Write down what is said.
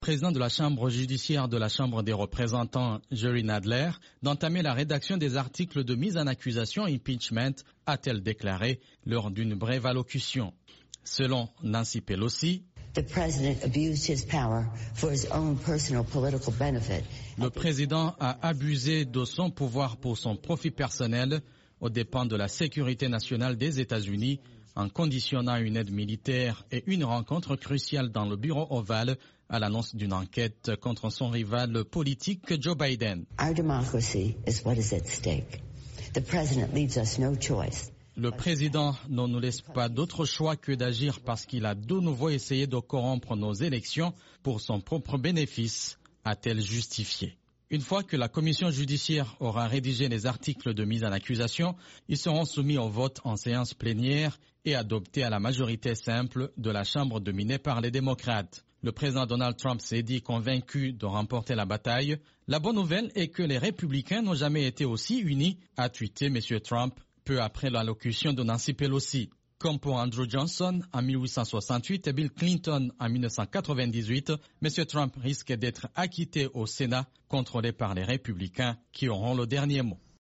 Président de la Chambre judiciaire de la Chambre des représentants, Jerry Nadler, d'entamer la rédaction des articles de mise en accusation impeachment, a-t-elle déclaré lors d'une brève allocution. Selon Nancy Pelosi, le président a abusé de son pouvoir pour son profit personnel aux dépens de la sécurité nationale des États-Unis en conditionnant une aide militaire et une rencontre cruciale dans le bureau ovale à l'annonce d'une enquête contre son rival politique Joe Biden. Le président ne nous laisse pas d'autre choix que d'agir parce qu'il a de nouveau essayé de corrompre nos élections pour son propre bénéfice, a-t-elle justifié. Une fois que la commission judiciaire aura rédigé les articles de mise en accusation, ils seront soumis au vote en séance plénière et adoptés à la majorité simple de la Chambre dominée par les démocrates. Le président Donald Trump s'est dit convaincu de remporter la bataille. La bonne nouvelle est que les républicains n'ont jamais été aussi unis, a tweeté M. Trump peu après l'allocution de Nancy Pelosi. Comme pour Andrew Johnson en 1868 et Bill Clinton en 1998, M. Trump risque d'être acquitté au Sénat, contrôlé par les républicains qui auront le dernier mot.